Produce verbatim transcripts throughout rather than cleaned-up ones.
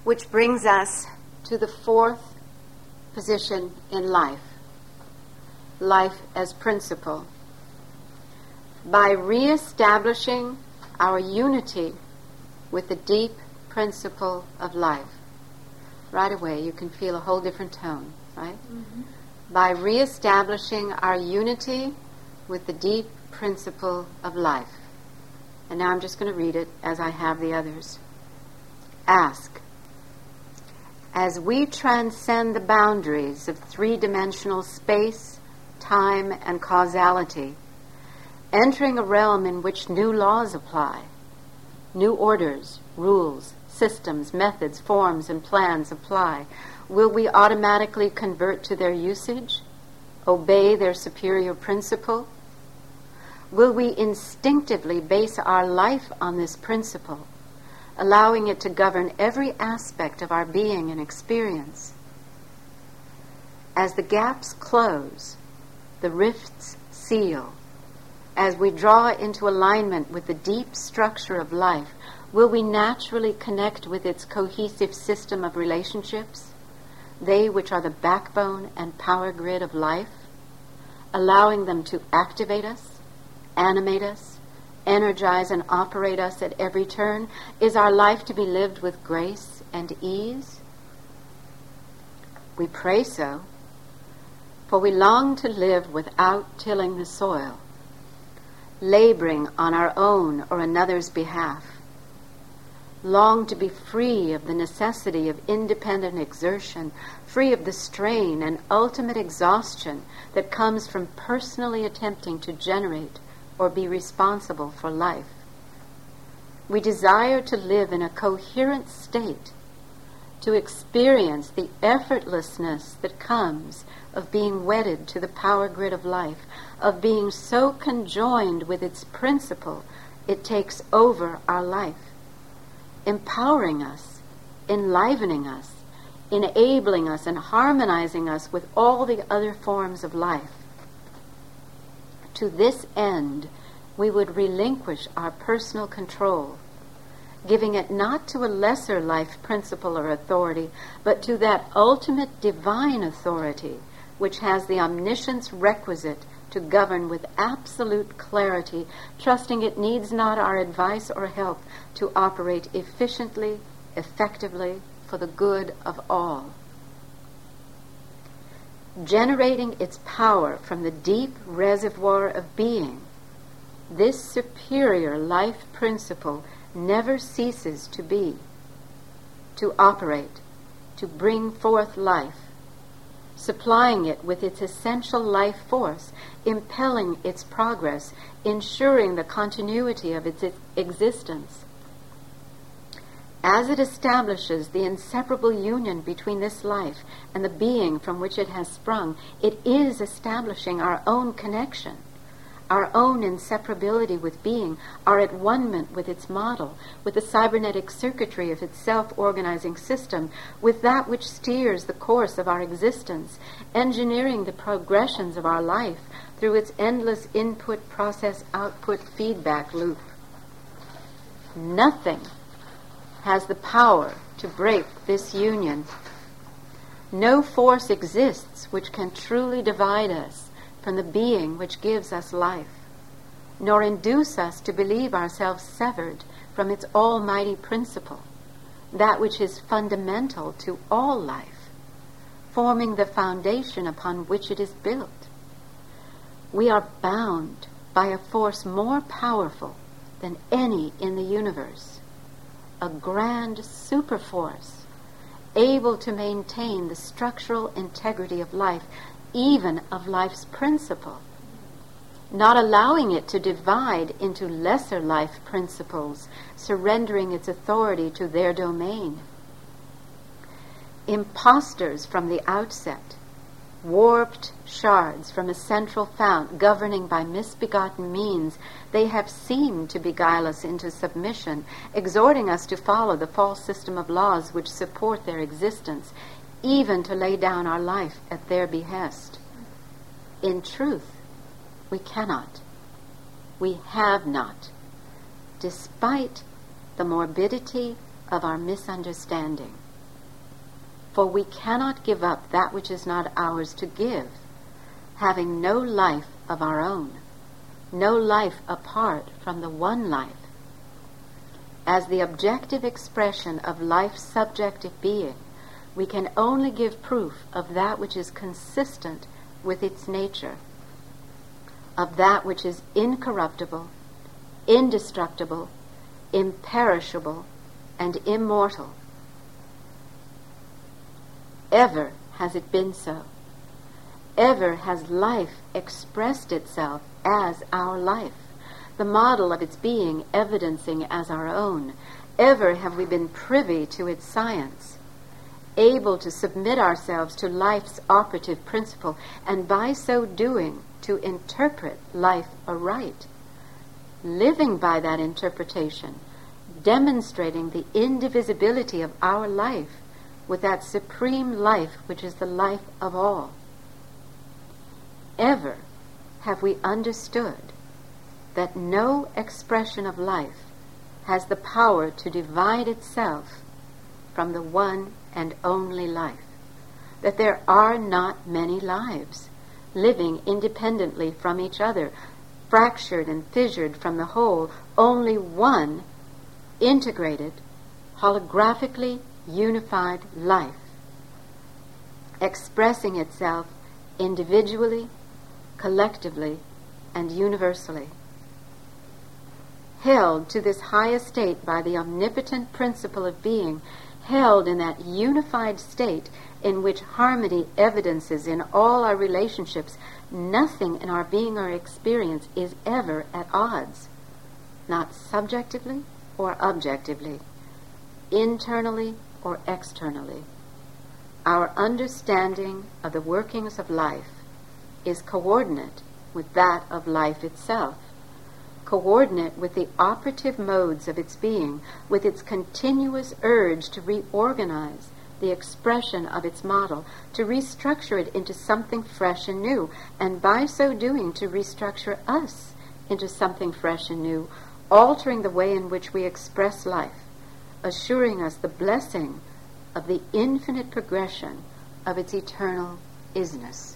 Which brings us to the fourth position in life, life as principle. By reestablishing our unity with the deep principle of life. Right away you can feel a whole different tone, right? Mm-hmm. By reestablishing our unity with the deep principle of life. And now I'm just going to read it as I have the others. Ask, as we transcend the boundaries of three-dimensional space, time, and causality, entering a realm in which new laws apply, new orders, rules, systems, methods, forms, and plans apply, will we automatically convert to their usage, obey their superior principle? Will we instinctively base our life on this principle, allowing it to govern every aspect of our being and experience? As the gaps close, the rifts seal, as we draw into alignment with the deep structure of life, will we naturally connect with its cohesive system of relationships, they which are the backbone and power grid of life, allowing them to activate us, animate us, energize and operate us at every turn? Is our life to be lived with grace and ease? We pray so, for we long to live without tilling the soil, laboring on our own or another's behalf, long to be free of the necessity of independent exertion, free of the strain and ultimate exhaustion that comes from personally attempting to generate or be responsible for life. We desire to live in a coherent state, to experience the effortlessness that comes of being wedded to the power grid of life, of being so conjoined with its principle it takes over our life, empowering us, enlivening us, enabling us, and harmonizing us with all the other forms of life. To this end, we would relinquish our personal control, giving it not to a lesser life principle or authority, but to that ultimate divine authority which has the omniscience requisite to govern with absolute clarity, trusting it needs not our advice or help to operate efficiently, effectively, for the good of all. Generating its power from the deep reservoir of being, this superior life principle never ceases to be, to operate, to bring forth life, supplying it with its essential life force, impelling its progress, ensuring the continuity of its existence. As it establishes the inseparable union between this life and the being from which it has sprung, it is establishing our own connection, our own inseparability with being, our at one-ment with its model, with the cybernetic circuitry of its self-organizing system, with that which steers the course of our existence, engineering the progressions of our life through its endless input, process, output, feedback loop. Nothing has the power to break this union. No force exists which can truly divide us from the being which gives us life, nor induce us to believe ourselves severed from its almighty principle, that which is fundamental to all life, forming the foundation upon which it is built. We are bound by a force more powerful than any in the universe, a grand superforce, able to maintain the structural integrity of life, even of life's principle, not allowing it to divide into lesser life principles, surrendering its authority to their domain. Impostors from the outset, warped shards from a central fount, governing by misbegotten means, they have seemed to beguile us into submission, exhorting us to follow the false system of laws which support their existence, even to lay down our life at their behest. In truth, we cannot. We have not, despite the morbidity of our misunderstanding. For we cannot give up that which is not ours to give, having no life of our own, no life apart from the one life. As the objective expression of life's subjective being, we can only give proof of that which is consistent with its nature, of that which is incorruptible, indestructible, imperishable, and immortal. Ever has it been so. Ever has life expressed itself as our life, the model of its being evidencing as our own. Ever have we been privy to its science, able to submit ourselves to life's operative principle, and by so doing to interpret life aright, living by that interpretation, demonstrating the indivisibility of our life with that supreme life which is the life of all. Ever have we understood that no expression of life has the power to divide itself from the one and only life, that there are not many lives living independently from each other, fractured and fissured from the whole, only one integrated, holographically unified life, expressing itself individually, collectively, and universally. Held to this high estate by the omnipotent principle of being, held in that unified state in which harmony evidences in all our relationships, nothing in our being or experience is ever at odds, not subjectively or objectively, internally or externally. Our understanding of the workings of life is coordinate with that of life itself, coordinate with the operative modes of its being, with its continuous urge to reorganize the expression of its model, to restructure it into something fresh and new, and by so doing to restructure us into something fresh and new, altering the way in which we express life, assuring us the blessing of the infinite progression of its eternal isness.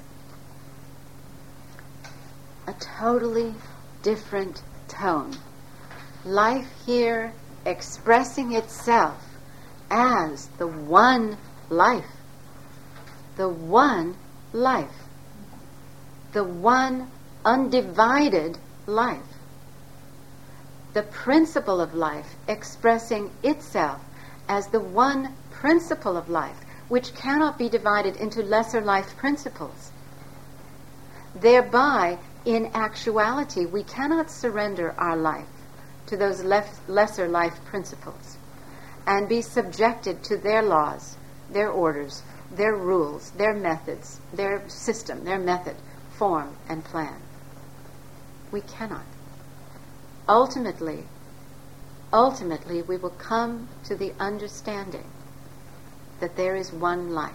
A totally different tone. Life here expressing itself as the one life. The one life. The one undivided life. The principle of life expressing itself as the one principle of life, which cannot be divided into lesser life principles. Thereby, in actuality, we cannot surrender our life to those lef- lesser life principles and be subjected to their laws, their orders, their rules, their methods, their system, their method, form, and plan. We cannot. Ultimately, ultimately, we will come to the understanding that there is one life.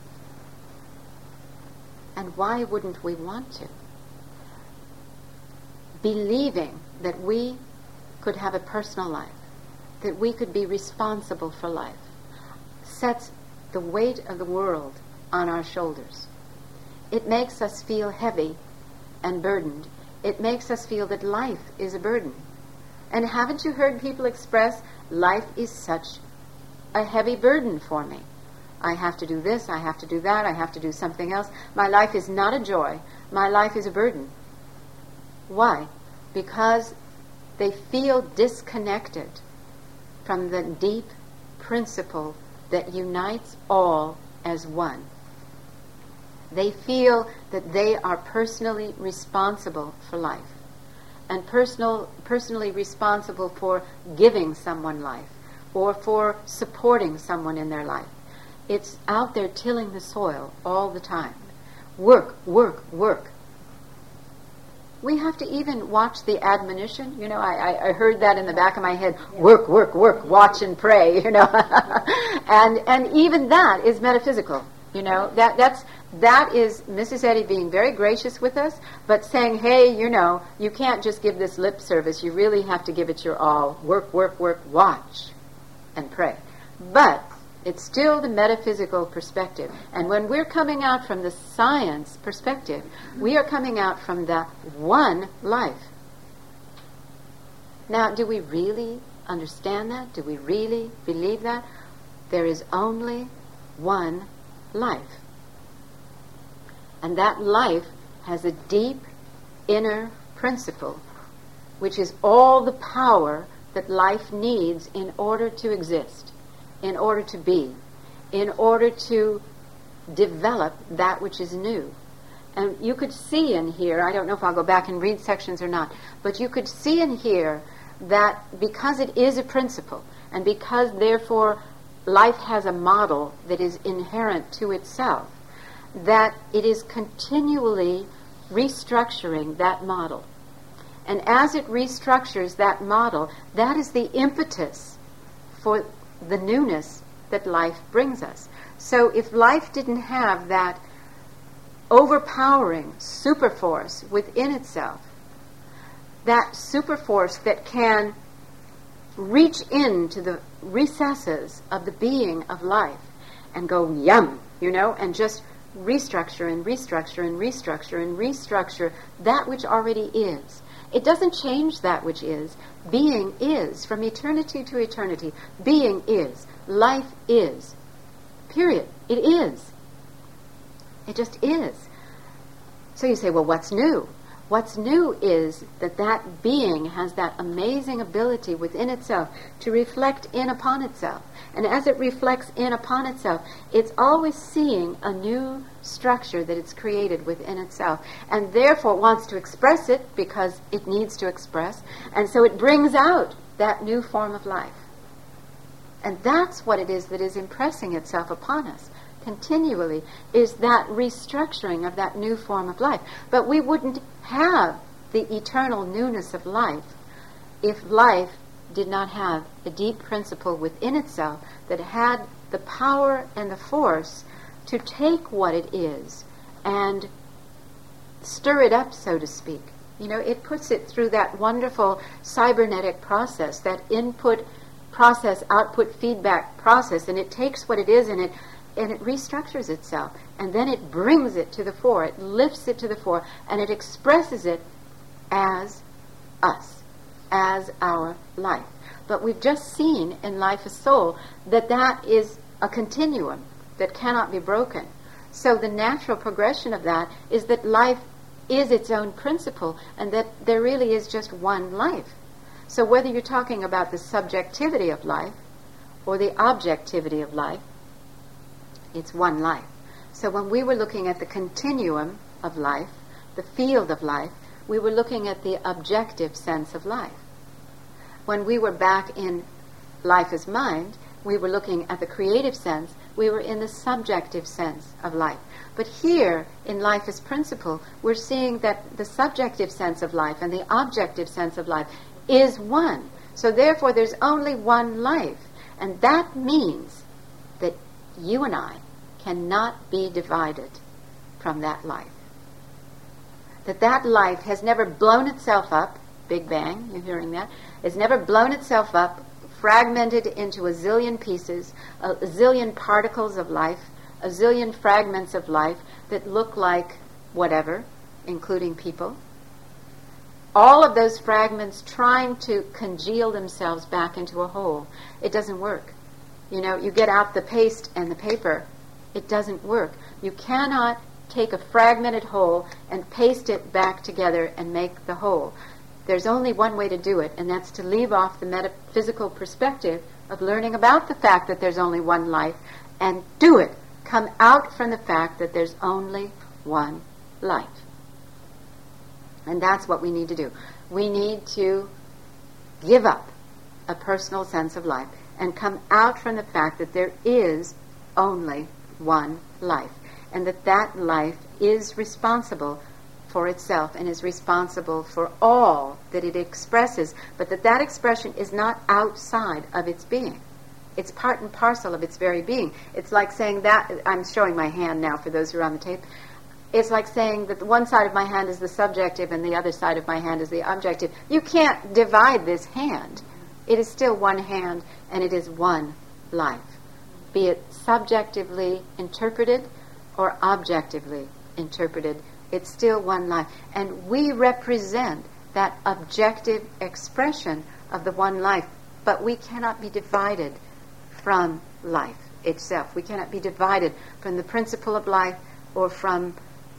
And why wouldn't we want to? Believing that we could have a personal life, that we could be responsible for life, sets the weight of the world on our shoulders. It makes us feel heavy and burdened. It makes us feel that life is a burden. And haven't you heard people express, life is such a heavy burden for me. I have to do this, I have to do that, I have to do something else. My life is not a joy. My life is a burden. Why? Because they feel disconnected from the deep principle that unites all as one. They feel that they are personally responsible for life and personal, personally responsible for giving someone life or for supporting someone in their life. It's out there tilling the soil all the time. Work, work, work. We have to even watch the admonition. You know, I, I heard that in the back of my head. Work, work, work, watch and pray, you know. and and even that is metaphysical, you know. That that's that is Missus Eddy being very gracious with us, but saying, hey, you know, you can't just give this lip service. You really have to give it your all. Work, work, work, watch and pray. But It's still the metaphysical perspective. And when we're coming out from the science perspective, we are coming out from the one life. Now, do we really understand that? Do we really believe that? There is only one life. And that life has a deep inner principle, which is all the power that life needs in order to exist, in order to be, in order to develop that which is new. And you could see in here, I don't know if I'll go back and read sections or not, but you could see in here that because it is a principle, and because therefore life has a model that is inherent to itself, that it is continually restructuring that model. And as it restructures that model, that is the impetus for the newness that life brings us. So if life didn't have that overpowering super force within itself, that super force that can reach into the recesses of the being of life and go yum, you know, and just restructure and restructure and restructure and restructure that which already is. It doesn't change that which is. Being is. From eternity to eternity, being is. Life is. Period. It is. It just is. So you say, well, what's new? What's new is that that being has that amazing ability within itself to reflect in upon itself. And as it reflects in upon itself, it's always seeing a new structure that it's created within itself. And therefore it wants to express it because it needs to express. And so it brings out that new form of life. And that's what it is that is impressing itself upon us continually, is that restructuring of that new form of life. But we wouldn't have the eternal newness of life if life did not have a deep principle within itself that had the power and the force to take what it is and stir it up, so to speak. You know, it puts it through that wonderful cybernetic process, that input process, output feedback process, and it takes what it is and it and it restructures itself, and then it brings it to the fore, it lifts it to the fore, and it expresses it as us, as our life. But we've just seen in Life as Soul that that is a continuum that cannot be broken. So the natural progression of that is that life is its own principle, and that there really is just one life. So whether you're talking about the subjectivity of life or the objectivity of life, it's one life. So when we were looking at the continuum of life, the field of life, we were looking at the objective sense of life. When we were back in Life as Mind, we were looking at the creative sense, we were in the subjective sense of life. But here, in Life as Principle, we're seeing that the subjective sense of life and the objective sense of life is one. So therefore, there's only one life. And that means that you and I cannot be divided from that life. That that life has never blown itself up, Big Bang, you're hearing that, has never blown itself up, fragmented into a zillion pieces, a zillion particles of life, a zillion fragments of life that look like whatever, including people. All of those fragments trying to congeal themselves back into a whole. It doesn't work. You know, you get out the paste and the paper, it doesn't work. You cannot take a fragmented whole and paste it back together and make the whole. There's only one way to do it, and that's to leave off the metaphysical perspective of learning about the fact that there's only one life and do it. Come out from the fact that there's only one life. And that's what we need to do. We need to give up a personal sense of life and come out from the fact that there is only one life, and that that life is responsible for itself and is responsible for all that it expresses, but that that expression is not outside of its being. It's part and parcel of its very being. It's like saying that, I'm showing my hand now for those who are on the tape, it's like saying that the one side of my hand is the subjective and the other side of my hand is the objective. You can't divide this hand. It is still one hand, and it is one life. be it subjectively interpreted or objectively interpreted. It's still one life. And we represent that objective expression of the one life, but we cannot be divided from life itself. We cannot be divided from the principle of life or from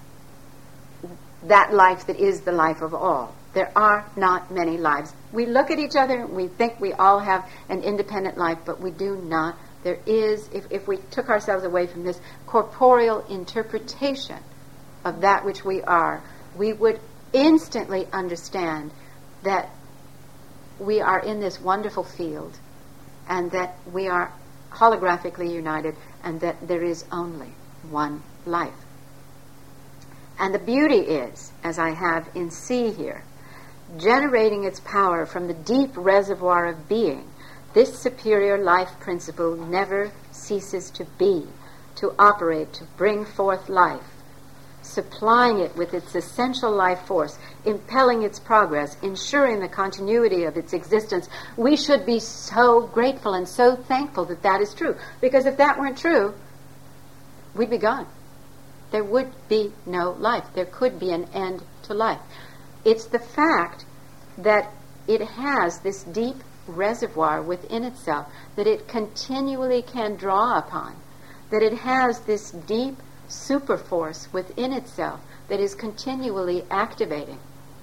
that life that is the life of all. There are not many lives. We look at each other and we think we all have an independent life, but we do not. There is, if, if we took ourselves away from this corporeal interpretation of that which we are, we would instantly understand that we are in this wonderful field and that we are holographically united and that there is only one life. And the beauty is, as I have in C here, generating its power from the deep reservoir of being, this superior life principle never ceases to be, to operate, to bring forth life, supplying it with its essential life force, impelling its progress, ensuring the continuity of its existence. We should be so grateful and so thankful that that is true. Because if that weren't true, we'd be gone. There would be no life. There could be an end to life. It's the fact that it has this deep reservoir within itself that it continually can draw upon, that it has this deep super force within itself that is continually activating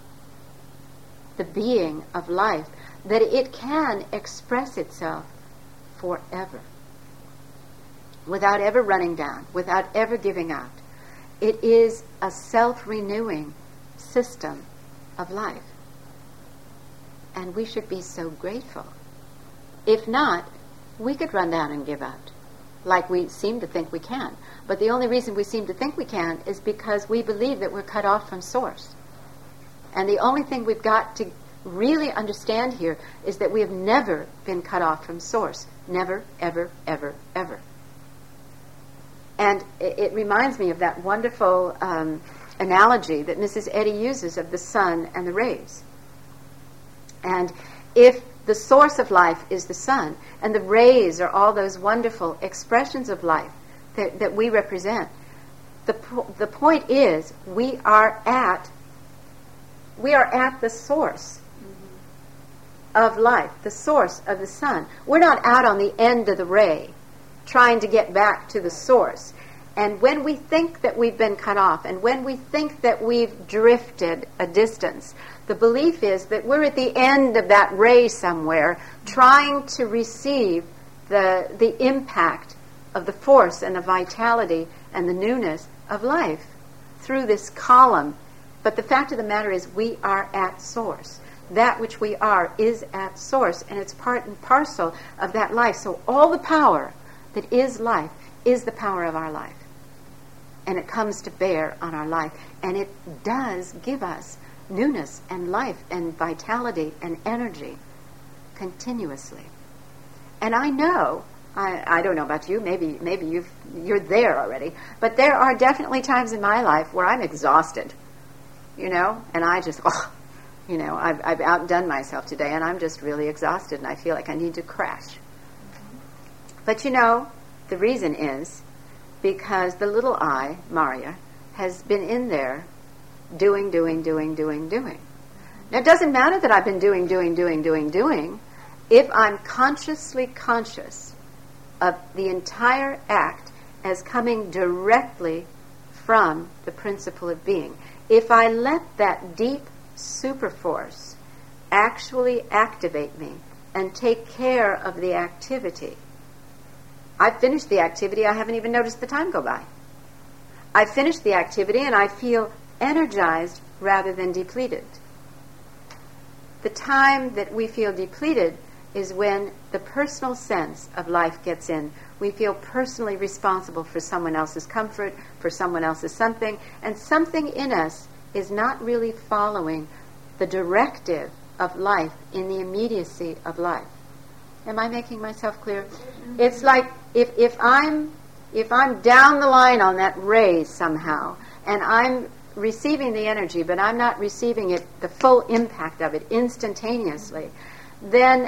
the being of life, that it can express itself forever without ever running down, without ever giving out. It is a self-renewing system of life. And we should be so grateful. If not, we could run down and give out, like we seem to think we can. But the only reason we seem to think we can is because we believe that we're cut off from Source. And the only thing we've got to really understand here is that we have never been cut off from Source. Never, ever, ever, ever. And it, it reminds me of that wonderful um, analogy that Missus Eddy uses of the sun and the rays. And if the source of life is the sun, and the rays are all those wonderful expressions of life that, that we represent, the po- the point is we are at we are at the source mm-hmm. of life, the source of the sun. We're not out on the end of the ray trying to get back to the source. And when we think that we've been cut off, and when we think that we've drifted a distance, the belief is that we're at the end of that ray somewhere, trying to receive the the impact of the force and the vitality and the newness of life through this column. But the fact of the matter is we are at Source. That which we are is at Source, and it's part and parcel of that life. So all the power that is life is the power of our life. And it comes to bear on our life. And it does give us newness and life and vitality and energy continuously. And I know, I, I don't know about you, maybe maybe you've, you're there already, but there are definitely times in my life where I'm exhausted, you know, and I just, oh, you know, I've, I've outdone myself today, and I'm just really exhausted, and I feel like I need to crash. But you know, the reason is because the little I, Maria, has been in there doing, doing, doing, doing, doing. Now, it doesn't matter that I've been doing, doing, doing, doing, doing. If I'm consciously conscious of the entire act as coming directly from the principle of being, if I let that deep super force actually activate me and take care of the activity, I've finished the activity, I haven't even noticed the time go by. I finished the activity and I feel energized rather than depleted. The time that we feel depleted is when the personal sense of life gets in. We feel personally responsible for someone else's comfort, for someone else's something, and something in us is not really following the directive of life in the immediacy of life. Am I making myself clear? Mm-hmm. It's like if if I'm if I'm down the line on that ray somehow, and I'm receiving the energy, but I'm not receiving it, the full impact of it instantaneously, then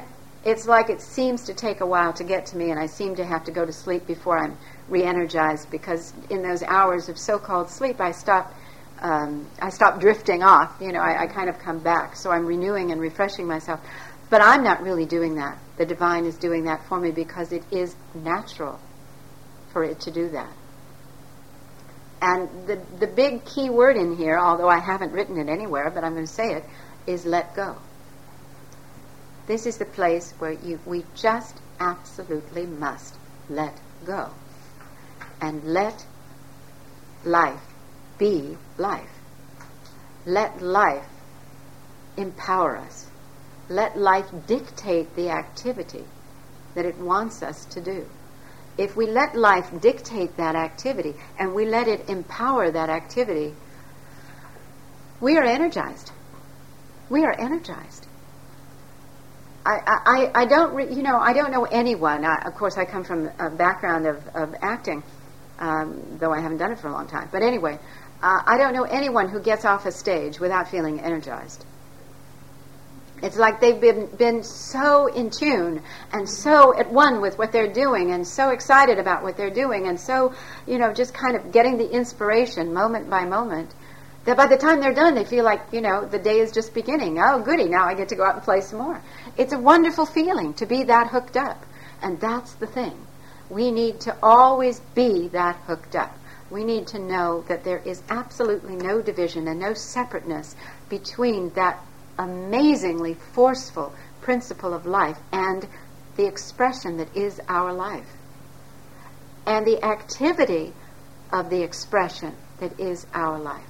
it's like it seems to take a while to get to me, and I seem to have to go to sleep before I'm re-energized, because in those hours of so-called sleep, I stop, um, I stop drifting off. You know, I, I kind of come back, so I'm renewing and refreshing myself. But I'm not really doing that. The divine is doing that for me because it is natural for it to do that. And the the big key word in here, although I haven't written it anywhere, but I'm going to say it, is let go. This is the place where you we just absolutely must let go. And let life be life. Let life empower us. Let life dictate the activity that it wants us to do. If we let life dictate that activity and we let it empower that activity, we are energized. We are energized. I, I, I don't, re, you know, I don't know anyone. I, of course, I come from a background of, of acting, um, though I haven't done it for a long time. But anyway, uh, I don't know anyone who gets off a stage without feeling energized. It's like they've been, been so in tune and so at one with what they're doing and so excited about what they're doing and so, you know, just kind of getting the inspiration moment by moment that by the time they're done, they feel like, you know, the day is just beginning. Oh, goody, now I get to go out and play some more. It's a wonderful feeling to be that hooked up. And that's the thing. We need to always be that hooked up. We need to know that there is absolutely no division and no separateness between that amazingly forceful principle of life and the expression that is our life, and the activity of the expression that is our life.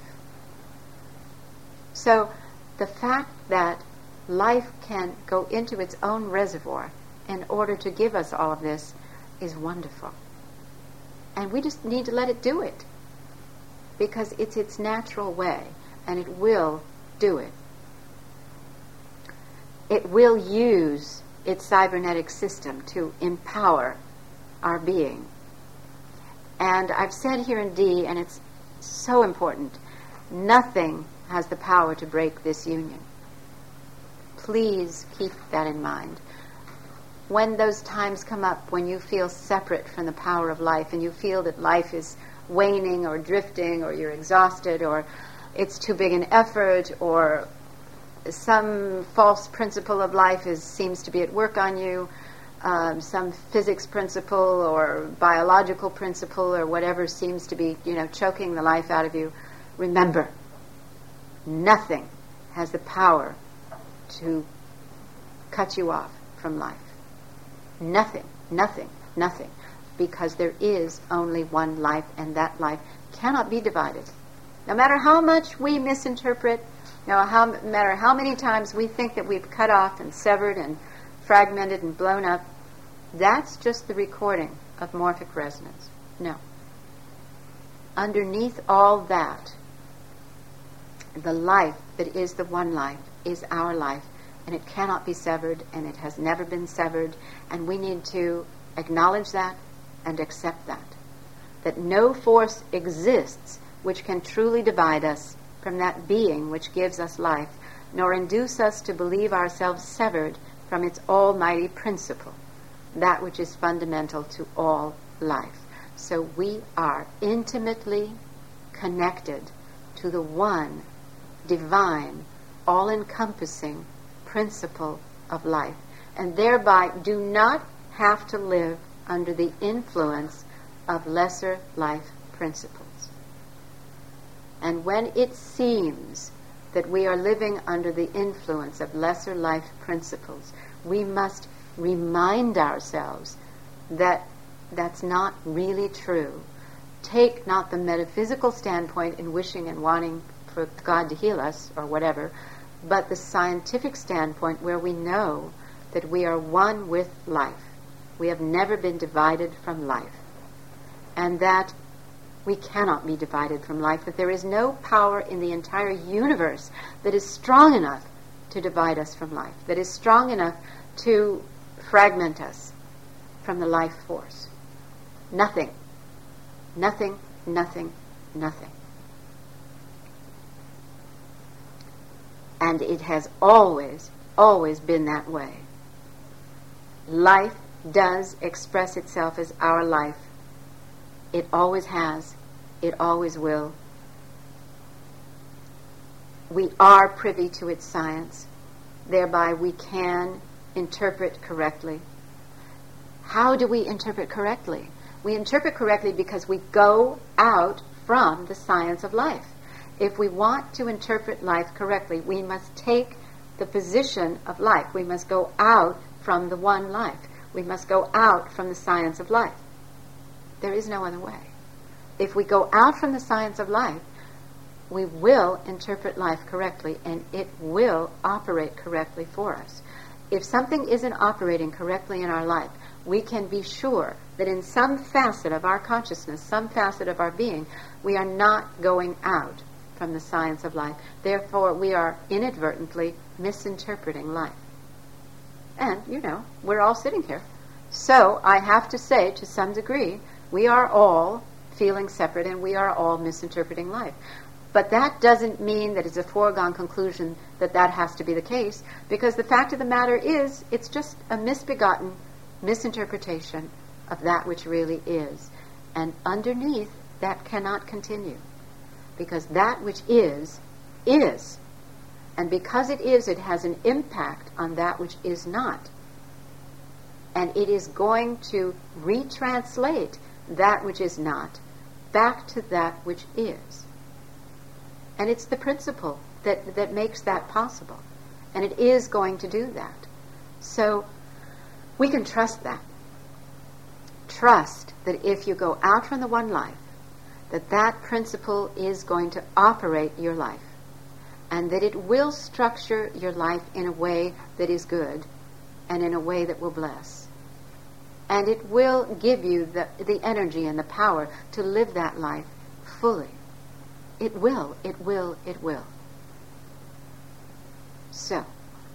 So the fact that life can go into its own reservoir in order to give us all of this is wonderful. And we just need to let it do it, because it's its natural way, and it will do it. It will use its cybernetic system to empower our being. And I've said here in D, and it's so important, nothing has the power to break this union. Please keep that in mind. When those times come up when you feel separate from the power of life and you feel that life is waning or drifting, or you're exhausted, or it's too big an effort, or some false principle of life is seems to be at work on you, um, some physics principle or biological principle or whatever seems to be, you know, choking the life out of you, remember, nothing has the power to cut you off from life. Nothing, nothing, nothing. Because there is only one life, and that life cannot be divided. No matter how much we misinterpret, no how, matter how many times we think that we've cut off and severed and fragmented and blown up, that's just the recording of morphic resonance. No. Underneath all that, the life that is the one life is our life, and it cannot be severed, and it has never been severed, and we need to acknowledge that and accept that. That no force exists which can truly divide us from that being which gives us life, nor induce us to believe ourselves severed from its almighty principle, that which is fundamental to all life. So we are intimately connected to the one divine, all-encompassing principle of life, and thereby do not have to live under the influence of lesser life principles. And when it seems that we are living under the influence of lesser life principles, we must remind ourselves that that's not really true. Take not the metaphysical standpoint in wishing and wanting for God to heal us or whatever, but the scientific standpoint where we know that we are one with life. We have never been divided from life. And that we cannot be divided from life, that there is no power in the entire universe that is strong enough to divide us from life, that is strong enough to fragment us from the life force. Nothing. Nothing, nothing, nothing. And it has always, always been that way. life does express itself as our life. It always has. It always will. We are privy to its science. Thereby we can interpret correctly. How do we interpret correctly? We interpret correctly because we go out from the science of life. If we want to interpret life correctly, we must take the position of life. We must go out from the one life. We must go out from the science of life. There is no other way. If we go out from the science of life, we will interpret life correctly, and it will operate correctly for us. If something isn't operating correctly in our life, we can be sure that in some facet of our consciousness, some facet of our being, we are not going out from the science of life. Therefore, we are inadvertently misinterpreting life. And, you know, we're all sitting here. So I have to say, to some degree, we are all feeling separate and we are all misinterpreting life. But that doesn't mean that it's a foregone conclusion that that has to be the case, because the fact of the matter is, it's just a misbegotten misinterpretation of that which really is. And underneath, that cannot continue. Because that which is, is. And because it is, it has an impact on that which is not. And it is going to retranslate that which is not back to that which is. And it's the principle that, that makes that possible. And it is going to do that. So we can trust that. Trust that if you go out from the one life, that that principle is going to operate your life. And that it will structure your life in a way that is good and in a way that will bless. And it will give you the, the energy and the power to live that life fully. It will, it will, it will. So,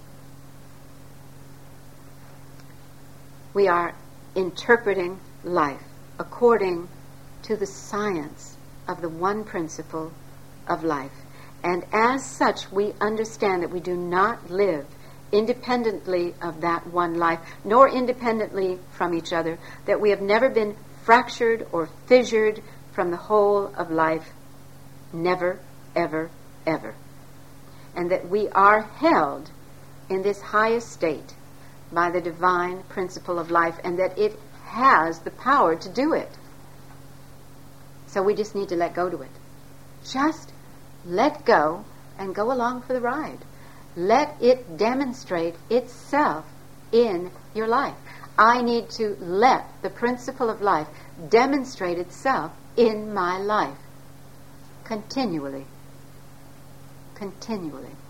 we are interpreting life according to the science of the one principle of life. And as such, we understand that we do not live independently of that one life, nor independently from each other, that we have never been fractured or fissured from the whole of life. Never, ever, ever. And that we are held in this highest state by the divine principle of life, and that it has the power to do it. So we just need to let go to it. Just let go and go along for the ride. Let it demonstrate itself in your life. I need to let the principle of life demonstrate itself in my life. Continually. Continually.